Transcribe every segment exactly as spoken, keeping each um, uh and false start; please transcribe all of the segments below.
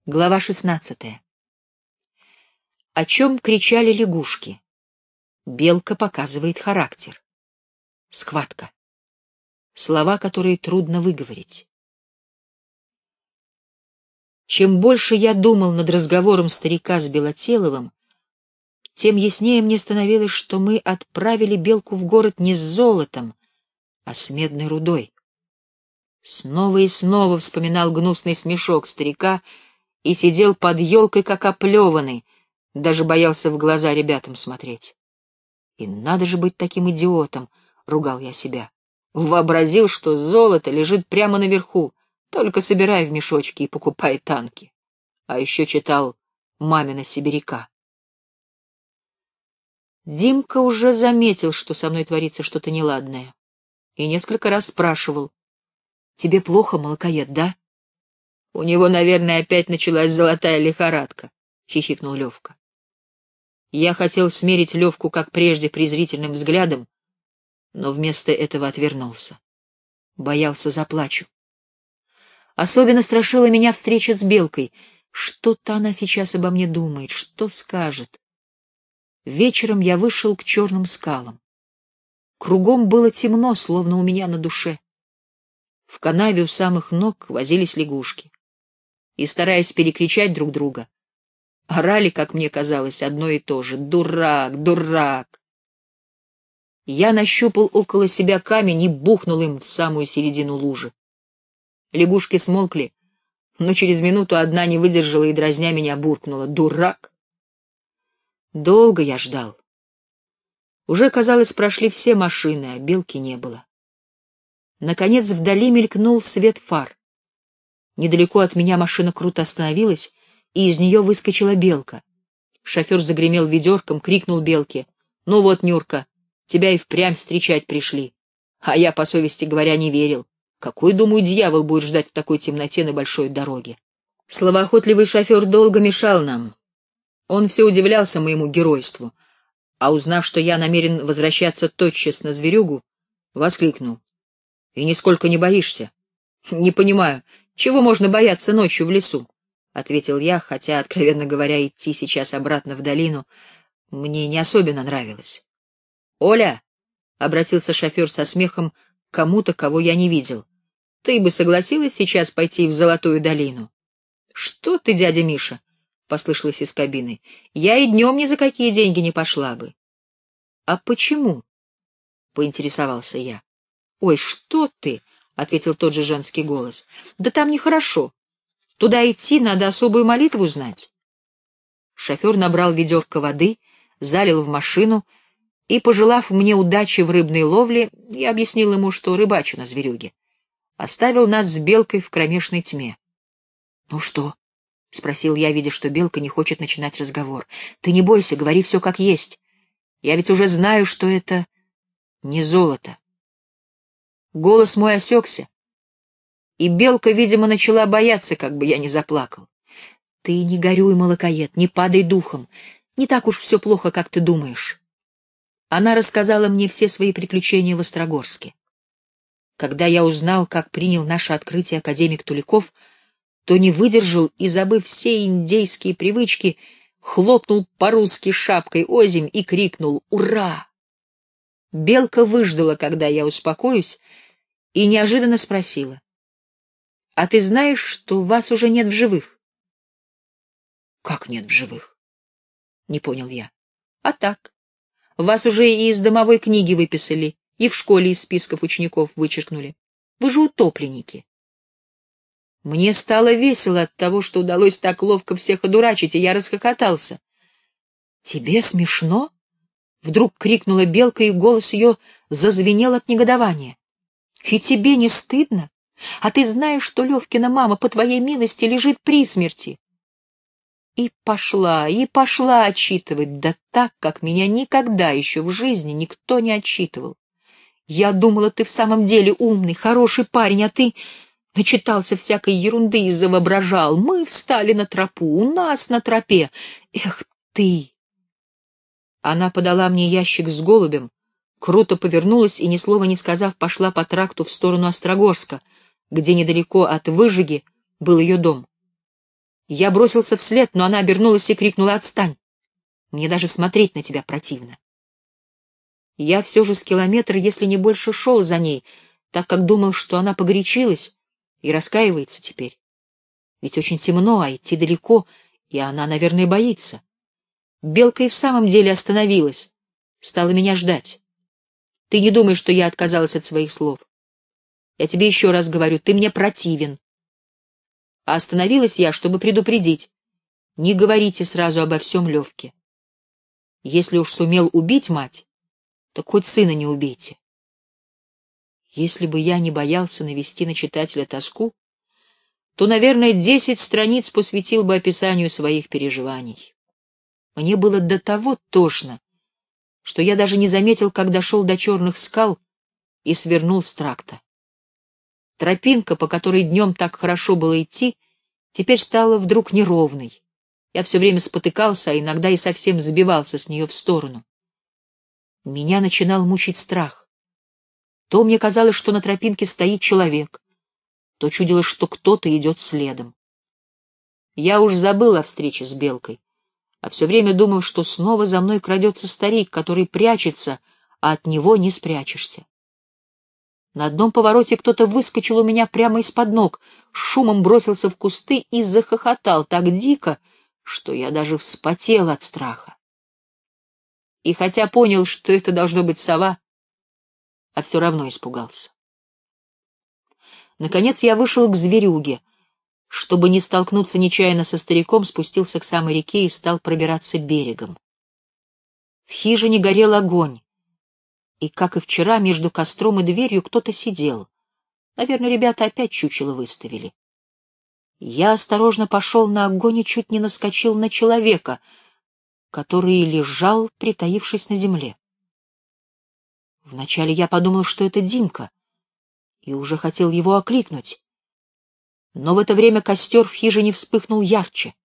Глава шестнадцатая. О чем кричали лягушки? Белка показывает характер. Схватка. Слова, которые трудно выговорить. Чем больше я думал над разговором старика с Белотеловым, тем яснее мне становилось, что мы отправили Белку в город не с золотом, а с медной рудой. Снова и снова вспоминал гнусный смешок старика и сидел под елкой, как оплеванный, даже боялся в глаза ребятам смотреть. И надо же быть таким идиотом, — ругал я себя. Вообразил, что золото лежит прямо наверху, только собирай в мешочки и покупай танки. А еще читал «Мамина сибиряка». Димка уже заметил, что со мной творится что-то неладное, и несколько раз спрашивал: «Тебе плохо, молокоед, да?» «У него, наверное, опять началась золотая лихорадка», — хихикнул Левка. Я хотел смерить Левку, как прежде, презрительным взглядом, но вместо этого отвернулся. Боялся, заплачу. Особенно страшила меня встреча с Белкой. Что-то она сейчас обо мне думает, что скажет. Вечером я вышел к черным скалам. Кругом было темно, словно у меня на душе. В канаве у самых ног возились лягушки. И, стараясь перекричать друг друга, орали, как мне казалось, одно и то же: «Дурак! Дурак!». Я нащупал около себя камень и бухнул им в самую середину лужи. Лягушки смолкли, но через минуту одна не выдержала и, дразня меня, буркнула: «Дурак!». Долго я ждал. Уже, казалось, прошли все машины, а Белки не было. Наконец вдали мелькнул свет фар. Недалеко от меня машина круто остановилась, и из нее выскочила Белка. Шофер загремел ведерком, крикнул Белке: «Ну вот, Нюрка, тебя и впрямь встречать пришли». А я, по совести говоря, не верил. Какой, думаю, дьявол будет ждать в такой темноте на большой дороге? Словоохотливый шофер долго мешал нам. Он все удивлялся моему геройству, а узнав, что я намерен возвращаться тотчас на зверюгу, воскликнул: «И нисколько не боишься?» «Не понимаю, чего можно бояться ночью в лесу?» — ответил я, хотя, откровенно говоря, идти сейчас обратно в долину мне не особенно нравилось. «Оля!» — обратился шофер со смехом к кому-то, кого я не видел. «Ты бы согласилась сейчас пойти в Золотую долину?» «Что ты, дядя Миша?» — послышалось из кабины. «Я и днем ни за какие деньги не пошла бы». «А почему?» — поинтересовался я. «Ой, что ты!» — ответил тот же женский голос. «Да там нехорошо. Туда идти надо особую молитву знать». Шофер набрал ведерко воды, залил в машину и, пожелав мне удачи в рыбной ловле, я объяснил ему, что рыбачу на зверюге, оставил нас с Белкой в кромешной тьме. «Ну что?» — спросил я, видя, что Белка не хочет начинать разговор. «Ты не бойся, говори все как есть. Я ведь уже знаю, что это не золото». Голос мой осекся, и Белка, видимо, начала бояться, как бы я не заплакал. «Ты не горюй, молокоед, не падай духом. Не так уж все плохо, как ты думаешь». Она рассказала мне все свои приключения в Острогорске. Когда я узнал, как принял наше открытие академик Туликов, то не выдержал и, забыв все индейские привычки, хлопнул по-русски шапкой озимь и крикнул «Ура!». Белка выждала, когда я успокоюсь, и неожиданно спросила: «А ты знаешь, что вас уже нет в живых?» «Как нет в живых?» — не понял я. «А так. Вас уже и из домовой книги выписали, и в школе из списков учеников вычеркнули. Вы же утопленники». Мне стало весело от того, что удалось так ловко всех одурачить, и я расхохотался. «Тебе смешно?» — вдруг крикнула Белка, и голос ее зазвенел от негодования. «И тебе не стыдно? А ты знаешь, что Левкина мама, по твоей милости, лежит при смерти?» И пошла, и пошла отчитывать, да так, как меня никогда еще в жизни никто не отчитывал. «Я думала, ты в самом деле умный, хороший парень, а ты начитался всякой ерунды и завоображал. Мы встали на тропу, у нас на тропе. Эх ты!» Она подала мне ящик с голубем, круто повернулась и, ни слова не сказав, пошла по тракту в сторону Острогорска, где недалеко от Выжиги был ее дом. Я бросился вслед, но она обернулась и крикнула: «Отстань! Мне даже смотреть на тебя противно». Я все же с километра, если не больше, шел за ней, так как думал, что она погорячилась и раскаивается теперь. Ведь очень темно, а идти далеко, и она, наверное, боится. Белка и в самом деле остановилась, стала меня ждать. Ты не думай, что я отказалась от своих слов. Я тебе еще раз говорю, ты мне противен. А остановилась я, чтобы предупредить: не говорите сразу обо всем Левке. Если уж сумел убить мать, так хоть сына не убейте. Если бы я не боялся навести на читателя тоску, то, наверное, десять страниц посвятил бы описанию своих переживаний. Мне было до того тошно, что я даже не заметил, как дошел до черных скал и свернул с тракта. Тропинка, по которой днем так хорошо было идти, теперь стала вдруг неровной. Я все время спотыкался, а иногда и совсем сбивался с нее в сторону. Меня начинал мучить страх. То мне казалось, что на тропинке стоит человек, то чудилось, что кто-то идет следом. Я уж забыл о встрече с Белкой, а все время думал, что снова за мной крадется старик, который прячется, а от него не спрячешься. На одном повороте кто-то выскочил у меня прямо из-под ног, шумом бросился в кусты и захохотал так дико, что я даже вспотел от страха. И хотя понял, что это должно быть сова, а все равно испугался. Наконец я вышел к зверюге. Чтобы не столкнуться нечаянно со стариком, спустился к самой реке и стал пробираться берегом. В хижине горел огонь, и, как и вчера, между костром и дверью кто-то сидел. Наверное, ребята опять чучело выставили. Я осторожно пошел на огонь и чуть не наскочил на человека, который лежал, притаившись на земле. Вначале я подумал, что это Димка, и уже хотел его окликнуть. Но в это время костер в хижине вспыхнул ярче.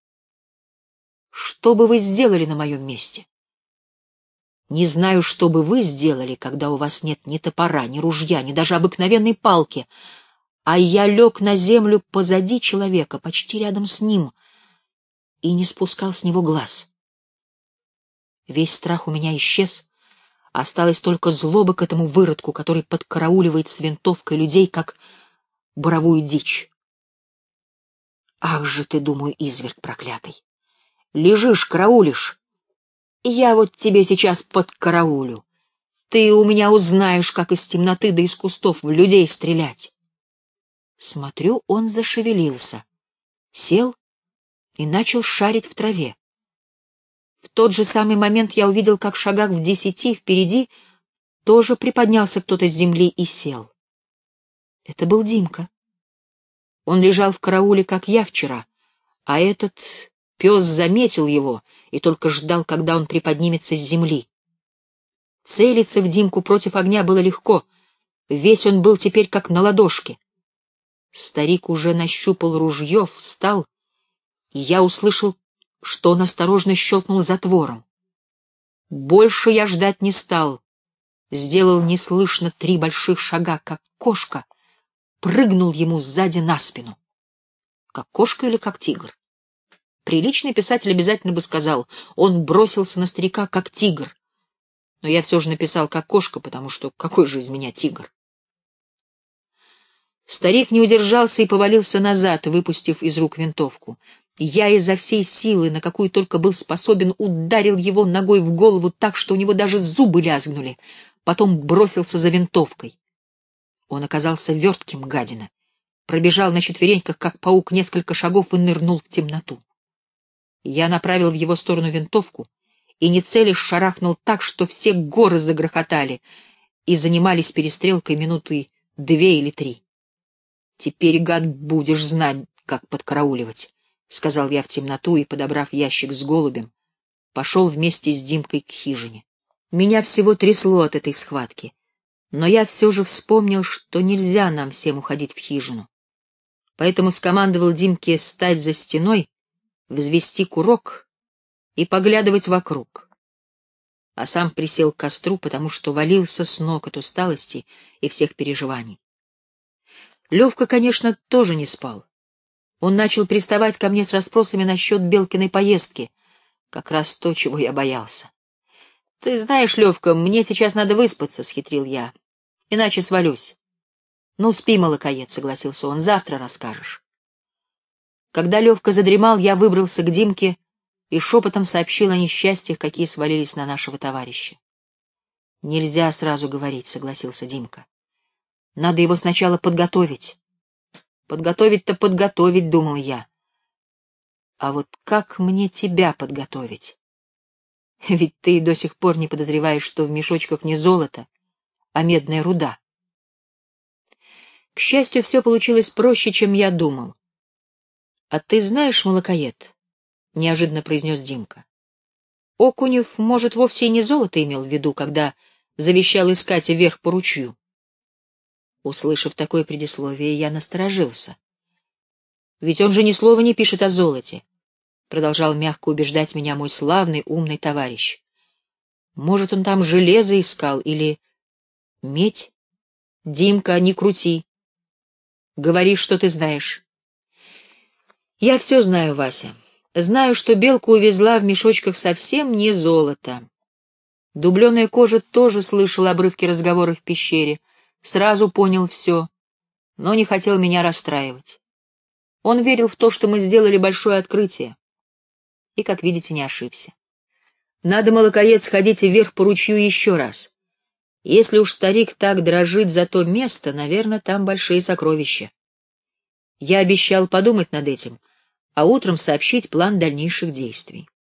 Что бы вы сделали на моем месте? Не знаю, что бы вы сделали, когда у вас нет ни топора, ни ружья, ни даже обыкновенной палки, а я лег на землю позади человека, почти рядом с ним, и не спускал с него глаз. Весь страх у меня исчез, осталась только злоба к этому выродку, который подкарауливает с винтовкой людей, как боровую дичь. Ах же ты, думаю, изверг проклятый! Лежишь, караулишь, и я вот тебе сейчас подкараулю. Ты у меня узнаешь, как из темноты да из кустов в людей стрелять. Смотрю, он зашевелился, сел и начал шарить в траве. В тот же самый момент я увидел, как в шагах в десяти впереди тоже приподнялся кто-то с земли и сел. Это был Димка. Он лежал в карауле, как я вчера, а этот пес заметил его и только ждал, когда он приподнимется с земли. Целиться в Димку против огня было легко, весь он был теперь как на ладошке. Старик уже нащупал ружье, встал, и я услышал, что он осторожно щелкнул затвором. Больше я ждать не стал, сделал неслышно три больших шага, как кошка, прыгнул ему сзади на спину. Как кошка или как тигр? Приличный писатель обязательно бы сказал, он бросился на старика, как тигр. Но я все же написал, как кошка, потому что какой же из меня тигр? Старик не удержался и повалился назад, выпустив из рук винтовку. Я изо всей силы, на какую только был способен, ударил его ногой в голову так, что у него даже зубы лязгнули. Потом бросился за винтовкой. Он оказался вертким, гадина. Пробежал на четвереньках, как паук, несколько шагов и нырнул в темноту. Я направил в его сторону винтовку и, не целясь, шарахнул так, что все горы загрохотали и занимались перестрелкой минуты две или три. «Теперь, гад, будешь знать, как подкарауливать», — сказал я в темноту и, подобрав ящик с голубем, пошел вместе с Димкой к хижине. Меня всего трясло от этой схватки, но я все же вспомнил, что нельзя нам всем уходить в хижину. Поэтому скомандовал Димке стать за стеной, взвести курок и поглядывать вокруг. А сам присел к костру, потому что валился с ног от усталости и всех переживаний. Левка, конечно, тоже не спал. Он начал приставать ко мне с расспросами насчет Белкиной поездки. Как раз то, чего я боялся. — Ты знаешь, Левка, мне сейчас надо выспаться, — схитрил я. — Иначе свалюсь. — Ну, спи, молокоед, — согласился он, — завтра расскажешь. Когда Левка задремал, я выбрался к Димке и шепотом сообщил о несчастьях, какие свалились на нашего товарища. — Нельзя сразу говорить, — согласился Димка. — Надо его сначала подготовить. — Подготовить-то подготовить, — думал я. А вот как мне тебя подготовить? Ведь ты до сих пор не подозреваешь, что в мешочках не золото, а медная руда. К счастью, все получилось проще, чем я думал. — А ты знаешь, молокоед, — неожиданно произнес Димка, — Окунев, может, вовсе и не золото имел в виду, когда завещал искать вверх по ручью. Услышав такое предисловие, я насторожился. — Ведь он же ни слова не пишет о золоте, — продолжал мягко убеждать меня мой славный, умный товарищ. — Может, он там железо искал или медь? Димка, не крути. Говори, что ты знаешь. — Я все знаю, Вася. Знаю, что белку увезла в мешочках совсем не золото. Дубленая кожа тоже слышал обрывки разговора в пещере, сразу понял все, но не хотел меня расстраивать. Он верил в то, что мы сделали большое открытие. И, как видите, не ошибся. Надо, молокоед, сходить вверх по ручью еще раз. Если уж старик так дрожит за то место, наверное, там большие сокровища. Я обещал подумать над этим, а утром сообщить план дальнейших действий.